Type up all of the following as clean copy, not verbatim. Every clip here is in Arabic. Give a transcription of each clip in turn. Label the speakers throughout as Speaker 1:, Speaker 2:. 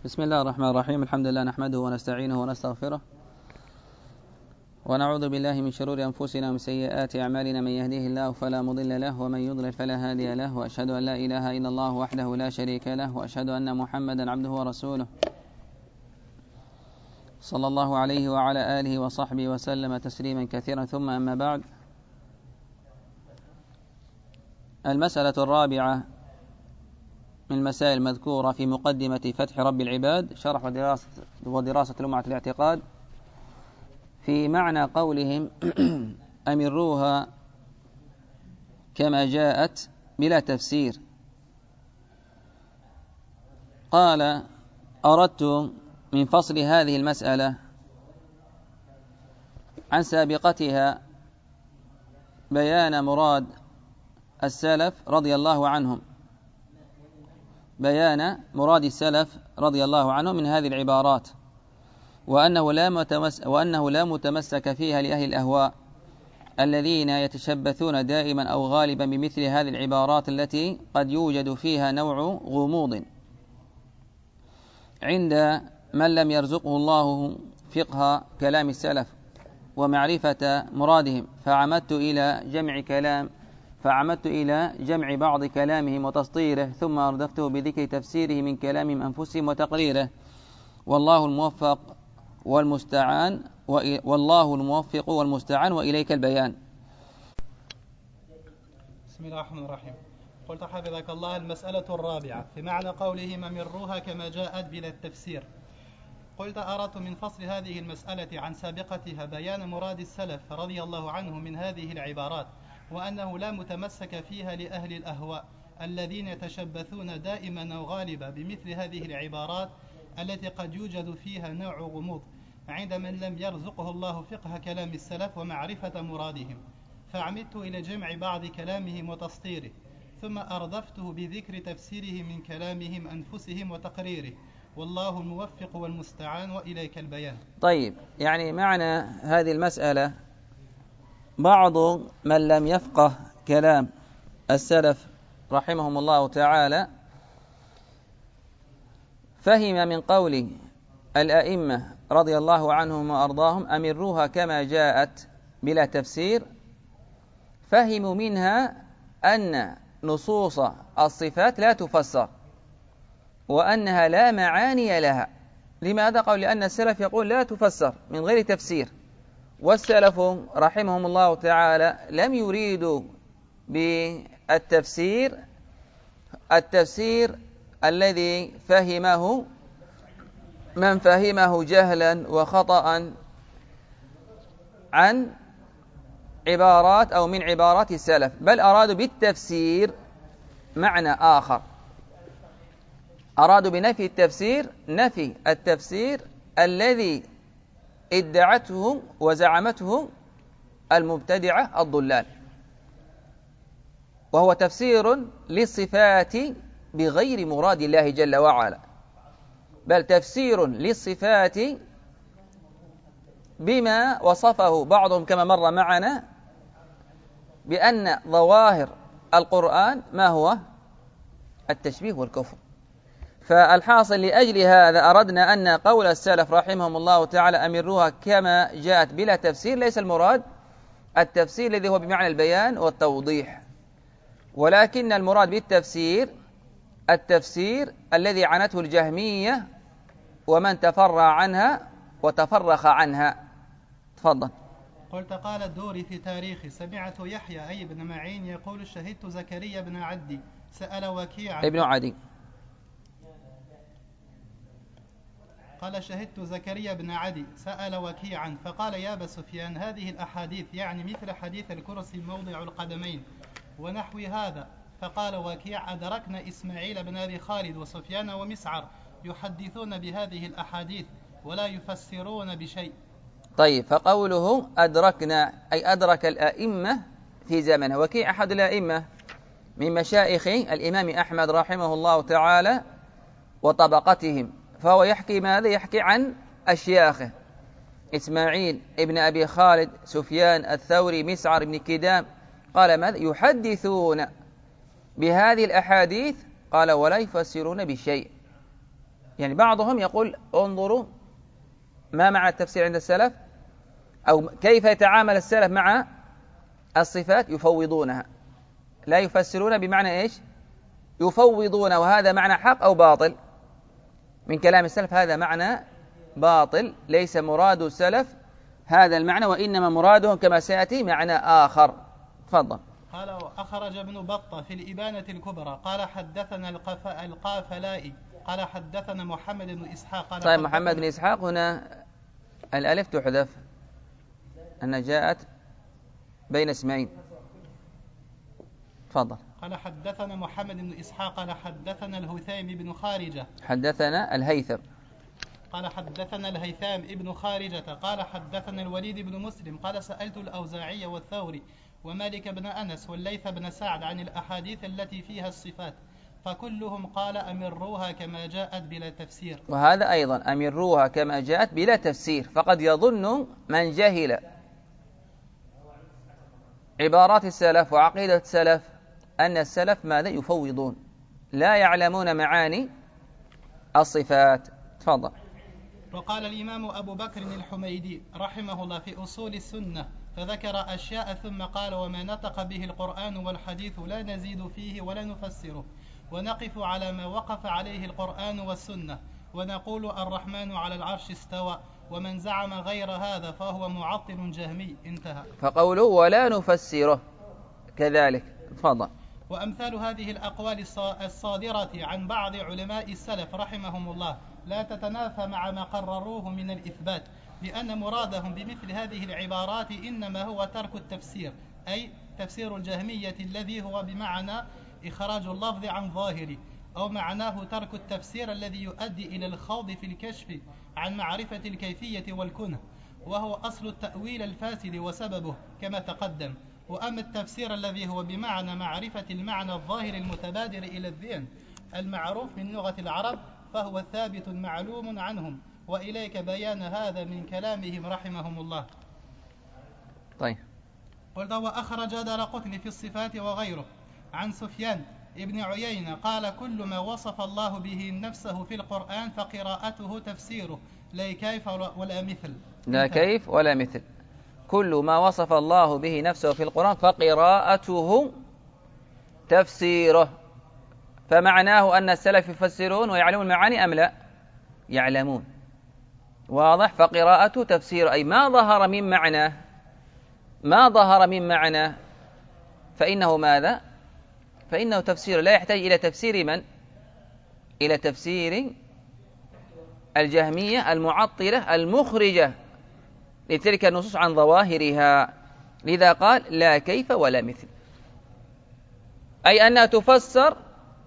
Speaker 1: بسم الله الرحمن الرحيم. الحمد لله نحمده ونستعينه ونستغفره ونعوذ بالله من شرور أنفسنا ومن سيئات أعمالنا. من يهديه الله فلا مضل له ومن يضلل فلا هادي له، وأشهد أن لا إله إلا الله وحده لا شريك له، وأشهد أن محمدا عبده ورسوله صلى الله عليه وعلى آله وصحبه وسلم تسليما كثيرا. ثم أما بعد، المسألة الرابعة من المسائل المذكورة في مقدمة فتح رب العباد شرح ودراسة لمعة الاعتقاد في معنى قولهم أمروها كما جاءت بلا تفسير. قال: أردت من فصل هذه المسألة عن سابقتها بيان مراد السلف رضي الله عنهم، بيان مراد السلف رضي الله عنهم من هذه العبارات، وأنه لا متمسك فيها لأهل الأهواء الذين يتشبثون دائما أو غالبا بمثل هذه العبارات التي قد يوجد فيها نوع غموض عند من لم يرزقه الله فقه كلام السلف ومعرفة مرادهم. فعمدت إلى جمع بعض كلامهم وتسطيره، ثم أردفته بذكر تفسيره من كلامهم أنفسهم وتقريره. والله الموفق والمستعان وإليك البيان.
Speaker 2: بسم الله الرحمن الرحيم. قلت حفظك الله: المسألة الرابعة في معنى قولهم أمروها كما جاءت بلا التفسير. قلت: أردت من فصل هذه المسألة عن سابقتها بيان مراد السلف رضي الله عنه من هذه العبارات، وأنه لا متمسك فيها لأهل الأهواء الذين يتشبثون دائما أو غالبا بمثل هذه العبارات التي قد يوجد فيها نوع غموض عند من لم يرزقه الله فقه كلام السلف ومعرفة مرادهم، فعمدت إلى جمع بعض كلامهم وتسطيره، ثم أردفته بذكر تفسيره من كلامهم أنفسهم وتقريره. والله الموفق والمستعان وإليك البيان.
Speaker 1: طيب، يعني معنى هذه المسألة: بعض من لم يفقه كلام السلف رحمهم الله تعالى فهم من قول الأئمة رضي الله عنهم وأرضاهم أمروها كما جاءت بلا تفسير، فهموا منها أن نصوص الصفات لا تفسر وأنها لا معاني لها. لماذا؟ قالوا: لأن السلف يقول لا تفسر من غير تفسير، والسلف رحمهم الله تعالى لم يريدوا بالتفسير التفسير الذي فهمه من فهمه جهلا وخطأ عن عبارات أو من عبارات السلف، بل أرادوا بالتفسير معنى آخر. أرادوا بنفي التفسير نفي التفسير الذي ادعته وزعمته المبتدعة الضلال، وهو تفسير للصفات بغير مراد الله جل وعلا، بل تفسير للصفات بما وصفه بعضهم كما مر معنا بأن ظواهر القرآن ما هو التشبيه والكفر. فالحاصل لأجل هذا أردنا أن قول السلف رحمهم الله تعالى أمروها كما جاءت بلا تفسير ليس المراد التفسير الذي هو بمعنى البيان والتوضيح، ولكن المراد بالتفسير التفسير الذي عنته الجهمية ومن تفرع عنها وتفرخ عنها. تفضل.
Speaker 2: قلت: قال الدوري في تاريخ: سمعت يحيى أي بن معين يقول: شهدت زكريا بن عدي سأل وكيعا
Speaker 1: ابن عدي.
Speaker 2: قال: شهدت زكريا بن عدي سأل وكيعا فقال: يا أبا سفيان، هذه الأحاديث يعني مثل حديث الكرسي موضع القدمين ونحو هذا. فقال وكيع: أدركنا إسماعيل بن أبي خالد وسفيان ومسعر يحدثون بهذه الأحاديث ولا يفسرون بشيء.
Speaker 1: طيب، فقوله أدركنا أي أدرك الأئمة في زمنه. وكيع أحد الأئمة من مشايخ الإمام أحمد رحمه الله تعالى وطبقتهم، فهو يحكي ماذا؟ يحكي عن أشياخه: إسماعيل ابن أبي خالد، سفيان الثوري، مسعر بن كدام. قال: ماذا؟ يحدثون بهذه الأحاديث، قال: ولا يفسرون بشيء. يعني بعضهم يقول انظروا ما معنى التفسير عند السلف، أو كيف يتعامل السلف مع الصفات، يفوضونها، لا يفسرون بمعنى إيش؟ يفوضون، وهذا معنى حق أو باطل من كلام السلف؟ هذا معنى باطل، ليس مراد السلف هذا المعنى، وإنما مرادهم كما سيأتي معنى آخر. تفضل.
Speaker 2: قال أخرج ابن بطة في الإبانة الكبرى قال حدثنا القافلائي قال حدثنا محمد بن إسحاق قال
Speaker 1: طيب، محمد بن إسحاق هنا الألف تحذف، أن جاءت بين اسمين. تفضل.
Speaker 2: قال حدثنا محمد بن إسحاق قال حدثنا الهيثم بن خارجة
Speaker 1: حدثنا الهيثم
Speaker 2: قال حدثنا الهيثم ابن خارجة قال حدثنا الوليد بن مسلم قال سألت الأوزاعي والثوري ومالك بن أنس والليث بن سعد عن الأحاديث التي فيها الصفات، فكلهم قال أمروها كما جاءت بلا تفسير.
Speaker 1: وهذا أيضا أمروها كما جاءت بلا تفسير، فقد يظن من جهل عبارات السلف وعقيدة السلف أن السلف ماذا؟ يفوضون، لا يعلمون معاني الصفات. تفضل.
Speaker 2: وقال الإمام أبو بكر الحميدي رحمه الله في أصول السنة فذكر أشياء ثم قال وما نطق به القرآن والحديث لا نزيد فيه ولا نفسره، ونقف على ما وقف عليه القرآن والسنة، ونقول الرحمن على العرش استوى، ومن زعم غير هذا فهو معطل جهمي. انتهى.
Speaker 1: فقوله ولا نفسره كذلك. تفضل.
Speaker 2: وأمثال هذه الأقوال الصادرة عن بعض علماء السلف رحمهم الله لا تتنافى مع ما قرروه من الإثبات، لأن مرادهم بمثل هذه العبارات إنما هو ترك التفسير، أي تفسير الجهمية الذي هو بمعنى إخراج اللفظ عن ظاهره، أو معناه ترك التفسير الذي يؤدي إلى الخوض في الكشف عن معرفة الكيفية والكنه، وهو أصل التأويل الفاسد وسببه كما تقدم. وأما التفسير الذي هو بمعنى معرفة المعنى الظاهر المتبادر إلى الذهن المعروف من لغة العرب فهو ثابت معلوم عنهم، وإليك بيان هذا من كلامهم رحمهم الله.
Speaker 1: طيب.
Speaker 2: قلت وأخرج دارقطني في الصفات وغيره عن سفيان ابن عيينة قال كل ما وصف الله به نفسه في القرآن فقراءته تفسيره، لا كيف ولا مثل.
Speaker 1: لا كيف ولا مثل. كل ما وصف الله به نفسه في القرآن فقراءته تفسيره. فمعناه أن السلف يفسرون ويعلمون المعاني أم لا؟ يعلمون. واضح. فقراءته تفسيره، أي ما ظهر من معناه فإنه ماذا؟ فإنه تفسير، لا يحتاج إلى تفسير من؟ إلى تفسير الجهمية المعطلة المخرجة لتلك النصوص عن ظواهرها. لذا قال لا كيف ولا مثل، أي أنها تفسر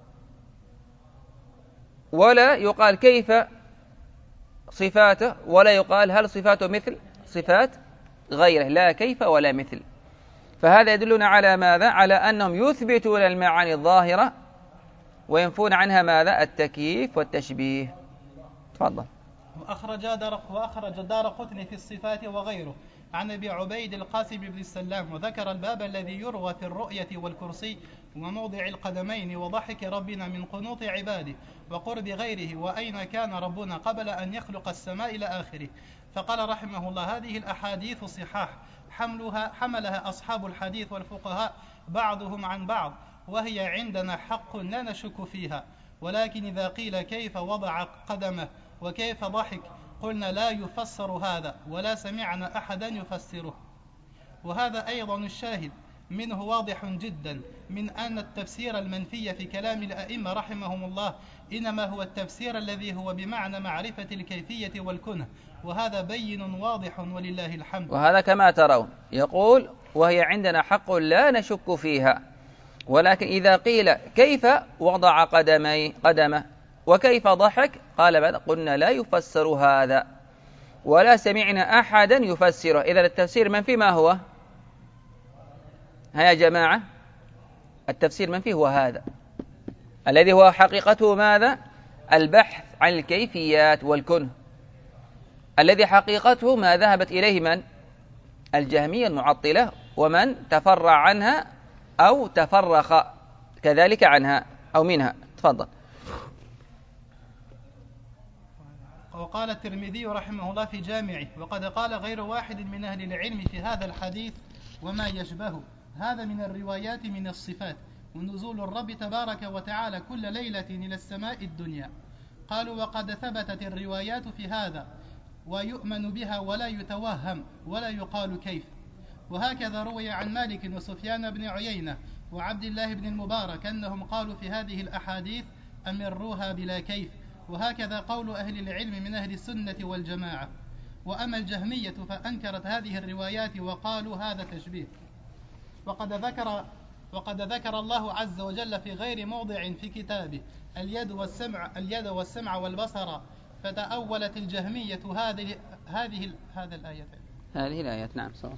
Speaker 1: ولا يقال كيف صفاته، ولا يقال هل صفاته مثل صفات غيره، لا كيف ولا مثل. فهذا يدلنا على ماذا؟ على أنهم يثبتون المعاني الظاهرة وينفون عنها ماذا؟ التكييف والتشبيه. تفضل.
Speaker 2: وأخرج دارقطني في الصفات وغيره عن أبي عبيد القاسم بن السلام وذكر الباب الذي يروى في الرؤية والكرسي وموضع القدمين وضحك ربنا من قنوط عباده وقرب غيره وأين كان ربنا قبل أن يخلق السماء إلى آخره. فقال رحمه الله هذه الأحاديث صحاح حملها أصحاب الحديث والفقهاء بعضهم عن بعض، وهي عندنا حق لا نشك فيها، ولكن إذا قيل كيف وضع قدمه وكيف ضحك قلنا لا يفسر هذا ولا سمعنا أحدا يفسره. وهذا أيضا الشاهد منه واضح جدا من أن التفسير المنفي في كلام الأئمة رحمهم الله إنما هو التفسير الذي هو بمعنى معرفة الكيفية والكنه، وهذا بين واضح ولله الحمد.
Speaker 1: وهذا كما ترون يقول وهي عندنا حق لا نشك فيها، ولكن إذا قيل كيف وضع قدمه وكيف ضحك قال بعد قلنا لا يفسر هذا ولا سمعنا أحدا يفسره. إذا التفسير منفي ما هو؟ ها يا جماعة، التفسير منفي هو هذا الذي هو حقيقته ماذا؟ البحث عن الكيفيات والكنه، الذي حقيقته ما ذهبت إليه من؟ الجهمية المعطلة ومن تفرع عنها أو تفرق كذلك عنها أو منها. تفضل.
Speaker 2: وقال الترمذي رحمه الله في جامعه: وقد قال غير واحد من أهل العلم في هذا الحديث وما يشبهه، هذا من الروايات من الصفات، ونزول الرب تبارك وتعالى كل ليلة إلى السماء الدنيا. قالوا: وقد ثبتت الروايات في هذا ويؤمن بها ولا يتوهم ولا يقال كيف. وهكذا روي عن مالك وسفيان بن عيينة وعبد الله بن المبارك أنهم قالوا في هذه الأحاديث: أمروها بلا كيف. وهكذا قول أهل العلم من أهل السنة والجماعة. وأما الجهمية فأنكرت هذه الروايات وقالوا هذا تشبيه. وقد ذكر الله عز وجل في غير موضع في كتابه اليد والسمع والبصر، فتأولت الجهمية
Speaker 1: هذه الآيات. نعم صح.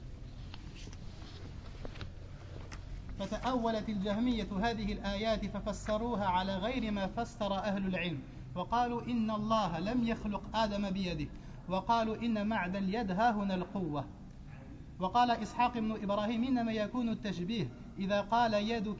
Speaker 2: فتأولت الجهمية هذه الآيات ففسروها على غير ما فسر أهل العلم، وقالوا إن الله لم يخلق آدم بيده، وقالوا إن معنى اليد ها هنا القوة. وقال إسحاق بن إبراهيم: إنما يكون التشبيه إذا قال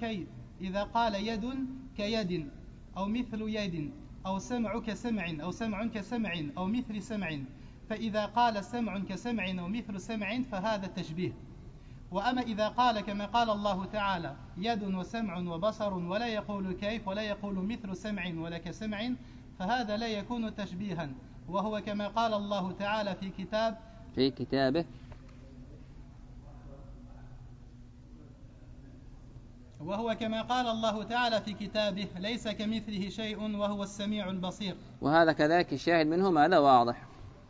Speaker 2: يد كيد، أو مثل يد، أو سمع كسمع، أو سمع كسمع، أو مثل سمع. فإذا قال سمع كسمع أو مثل سمع فهذا التشبيه. وأما إذا قال كما قال الله تعالى: يد وسمع وبصر، ولا يقول كيف، ولا يقول مثل سمع ولا كسمع، فهذا لا يكون تشبيها، وهو كما قال الله تعالى في كتابه ليس كمثله شيء وهو السميع البصير.
Speaker 1: وهذا كذلك الشاهد منه هذا واضح.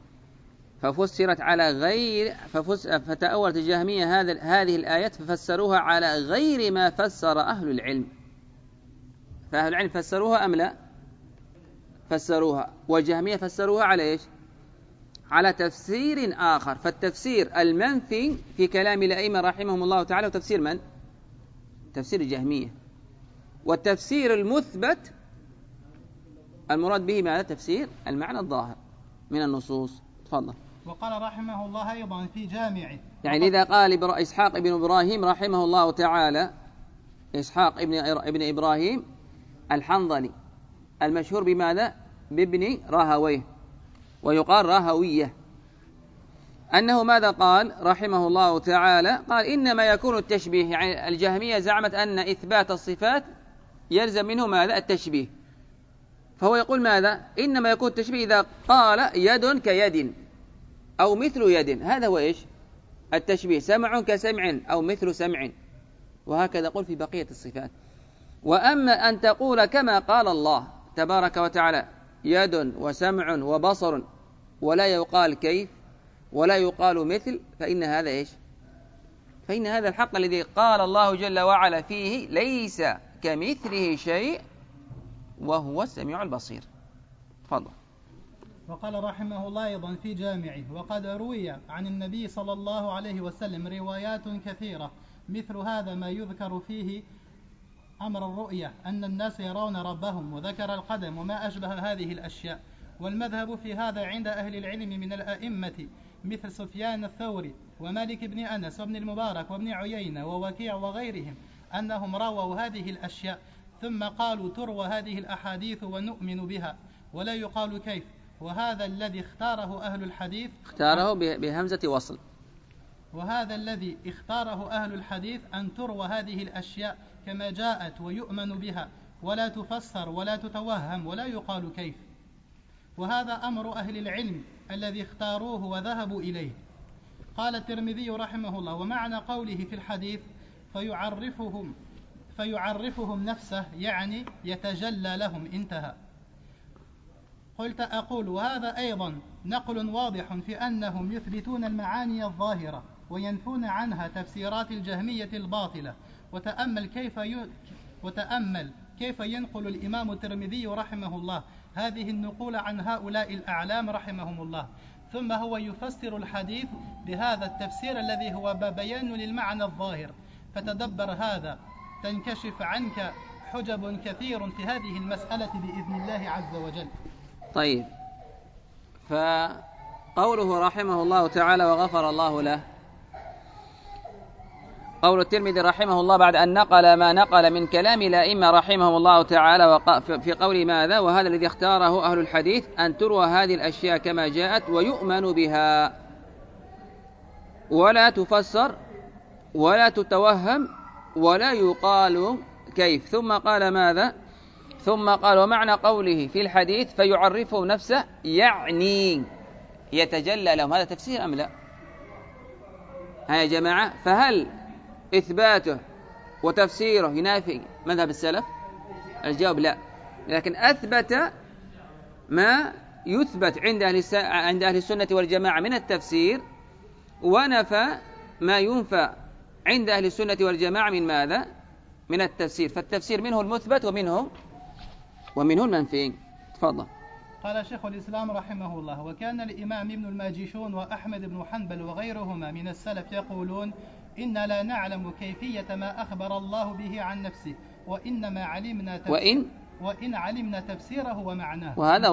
Speaker 1: فتأولت الجهمية هذه الآيات ففسروها على غير ما فسر أهل العلم. فأهل العلم فسروها أم لا؟ فسروها. والجهمية فسروها على إيش؟ على تفسير آخر. فالتفسير المنفي في كلام الأئمة رحمهم الله تعالى وتفسير من؟ تفسير الجهمية. والتفسير المثبت المراد به ماذا؟ تفسير المعنى الظاهر من النصوص. تفضل.
Speaker 2: وقال رحمه الله أيضا في جامعه،
Speaker 1: يعني إذا قال إسحاق بن إبراهيم رحمه الله تعالى، إسحاق ابن إبراهيم الحنظلي المشهور بماذا؟ بابن راهويه، ويقال راهوية، أنه ماذا قال رحمه الله تعالى؟ قال: إنما يكون التشبيه. يعني الجهمية زعمت أن إثبات الصفات يلزم منه ماذا؟ التشبيه. فهو يقول ماذا؟ إنما يكون التشبيه إذا قال يد كيد أو مثل يد، هذا هو إيش؟ التشبيه. سمع كسمع أو مثل سمع، وهكذا قل في بقية الصفات. وأما أن تقول كما قال الله تبارك وتعالى: يد وسمع وبصر، ولا يقال كيف ولا يقال مثل، فإن هذا إيش؟ فإن هذا الحق الذي قال الله جل وعلا فيه: ليس كمثله شيء وهو السميع البصير. تفضل.
Speaker 2: وقال رحمه الله أيضا في جامعه: وقد روي عن النبي صلى الله عليه وسلم روايات كثيرة مثل هذا ما يذكر فيه أمر الرؤية، أن الناس يرون ربهم، وذكر القدم وما أشبه هذه الأشياء. والمذهب في هذا عند أهل العلم من الأئمة مثل سفيان الثوري ومالك بن أنس وابن المبارك وابن عيينة ووكيع وغيرهم أنهم رووا هذه الأشياء، ثم قالوا: تروى هذه الأحاديث ونؤمن بها ولا يقال كيف. وهذا الذي اختاره أهل الحديث،
Speaker 1: اختاره بهمزة وصل.
Speaker 2: وهذا الذي اختاره أهل الحديث أن تروى هذه الأشياء كما جاءت ويؤمن بها، ولا تفسر ولا تتوهم ولا يقال كيف. وهذا أمر أهل العلم الذي اختاروه وذهبوا إليه. قال الترمذي رحمه الله: ومعنى قوله في الحديث فيعرفهم نفسه، يعني يتجلى لهم. انتهى. قلت أقول: وهذا أيضا نقل واضح في أنهم يثبتون المعاني الظاهرة وينفون عنها تفسيرات الجهمية الباطلة. وتأمل كيف ينقل الإمام الترمذي رحمه الله هذه النقول عن هؤلاء الأعلام رحمهم الله، ثم هو يفسر الحديث بهذا التفسير الذي هو بيان للمعنى الظاهر. فتدبر هذا تنكشف عنك حجب كثير في هذه المسألة بإذن الله عز وجل.
Speaker 1: طيب، فقوله رحمه الله تعالى وغفر الله له، قول الترمذي رحمه الله بعد أن نقل ما نقل من كلام الأئمة رحمهم الله تعالى في قول ماذا؟ وهذا الذي اختاره أهل الحديث أن تروى هذه الأشياء كما جاءت ويؤمن بها ولا تفسر ولا تتوهم ولا يقال كيف. ثم قال ماذا؟ ثم قال ومعنى قوله في الحديث فيعرفه نفسه يعني يتجلى لهم. هذا تفسير أم لا؟ ها يا جماعة، فهل إثباته وتفسيره ينافي مذهب السلف؟ الجواب لا، لكن أثبت ما يثبت عند أهل السنة والجماعة من التفسير، ونفى ما ينفى عند أهل السنة والجماعة من ماذا؟ من التفسير. فالتفسير منه المثبت ومنه المنفي. تفضل.
Speaker 2: قال شيخ الإسلام رحمه الله: وكان الإمام ابن الماجشون وأحمد بن حنبل وغيرهما من السلف يقولون: إن لا نعلم كيفية ما أخبر الله به عن نفسه، وإنما علمنا وإن علمنا تفسيره ومعناه.
Speaker 1: وهذا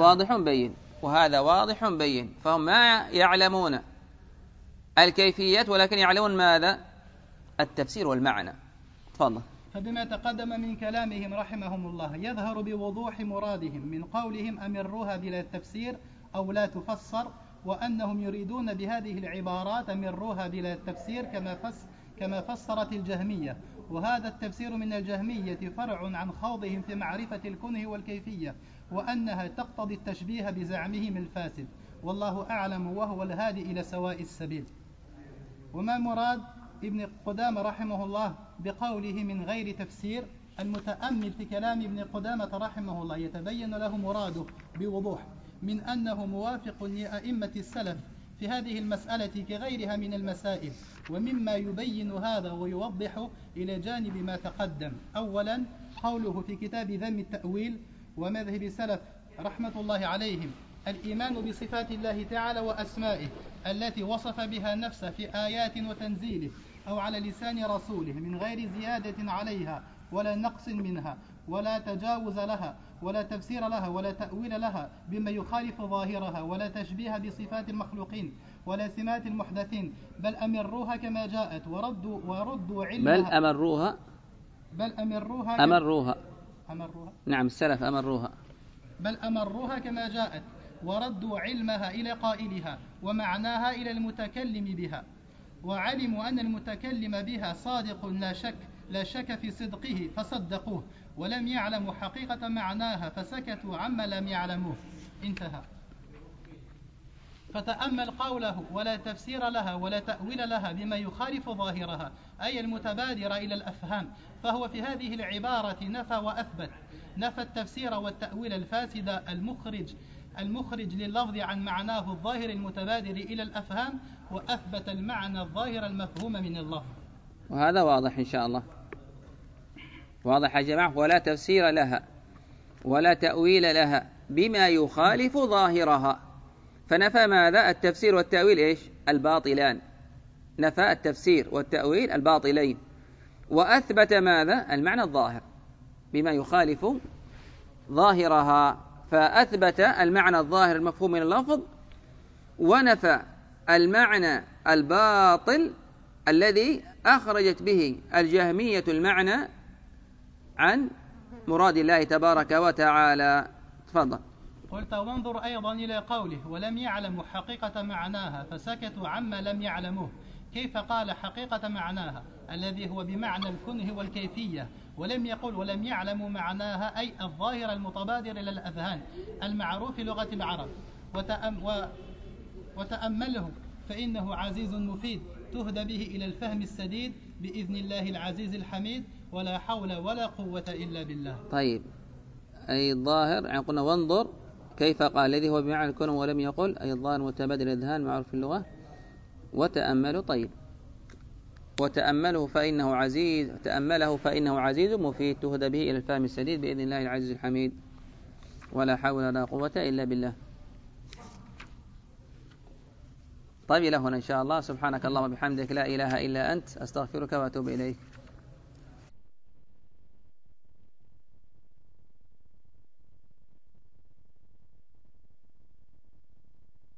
Speaker 1: واضح بين. فهم ما يعلمون الكيفيات ولكن يعلمون ماذا؟ التفسير والمعنى. تفضل.
Speaker 2: فبما تقدم من كلامهم رحمهم الله يظهر بوضوح مرادهم من قولهم أمروها بلا التفسير أو لا تفسر، وأنهم يريدون بهذه العبارات أمروها بلا التفسير كما فسرت الجهمية. وهذا التفسير من الجهمية فرع عن خوضهم في معرفة الكنه والكيفية، وأنها تقتضي التشبيه بزعمهم الفاسد، والله أعلم وهو الهادي إلى سواء السبيل. وما مراد ابن قدامة رحمه الله بقوله من غير تفسير؟ المتأمل في كلام ابن قدامة رحمه الله يتبين له مراده بوضوح من أنه موافق لأئمة السلف في هذه المسألة كغيرها من المسائل. ومما يبين هذا ويوضح إلى جانب ما تقدم: أولا قوله في كتاب ذم التأويل ومذهب السلف رحمة الله عليهم: الإيمان بصفات الله تعالى وأسمائه التي وصف بها نفسه في آيات وتنزيله أو على لسان رسوله من غير زيادة عليها ولا نقص منها ولا تجاوز لها ولا تفسير لها ولا تأويل لها بما يخالف ظاهرها ولا تشبيه بصفات المخلوقين ولا سمات المحدثين، بل أمروها كما جاءت وردوا علمها. بل أمروها
Speaker 1: نعم السلف أمروها.
Speaker 2: بل أمروها كما جاءت وردوا علمها إلى قائلها ومعناها إلى المتكلم بها، وعلموا أن المتكلم بها صادق لا شك في صدقه فصدقوه، ولم يعلموا حقيقة معناها فسكتوا عما لم يعلموه. انتهى. فتأمل قوله ولا تفسير لها ولا تأويل لها بما يخالف ظاهرها، أي المتبادر إلى الأفهام، فهو في هذه العبارة نفى وأثبت. نفى التفسير والتأويل الفاسد المخرج لللفظ عن معناه الظاهر المتبادر إلى الأفهام، وأثبت المعنى الظاهر المفهوم من اللفظ.
Speaker 1: وهذا واضح إن شاء الله. واضح يا جماعة. ولا تفسير لها ولا تأويل لها بما يخالف ظاهرها. فنفى ماذا؟ التفسير والتأويل إيش؟ الباطلان. نفى التفسير والتأويل الباطلين، وأثبت ماذا؟ المعنى الظاهر بما يخالف ظاهرها. فأثبت المعنى الظاهر المفهوم من اللفظ، ونفى المعنى الباطل الذي أخرجت به الجهمية المعنى عن مراد الله تبارك وتعالى. تفضل.
Speaker 2: قلت: وانظر أيضا إلى قوله ولم يعلموا حقيقة معناها فسكتوا عما لم يعلموه. كيف قال حقيقة معناها الذي هو بمعنى الكنه والكيفية، ولم يقل ولم يعلموا معناها أي الظاهر المتبادر إلى الأذهان المعروف في لغة العرب. وتأمله فإنه عزيز مفيد تهدى به إلى الفهم السديد بإذن الله العزيز الحميد، ولا حول ولا قوة إلا بالله.
Speaker 1: طيب، أي الظاهر يعني قلنا وانظر كيف قال الذي هو بمعنى الكنه ولم يقل أي الظاهر متبادل الأذهان معروف في اللغة. وتأمله. طيب، وتأمله فإنه عزيز مفيد تهدى به إلى الفهم السديد بإذن الله العزيز الحميد، ولا حول ولا قوة إلا بالله. طيب، إلى هنا إن شاء الله. سبحانك اللهم وبحمدك لا إله إلا أنت أستغفرك وأتوب إليك.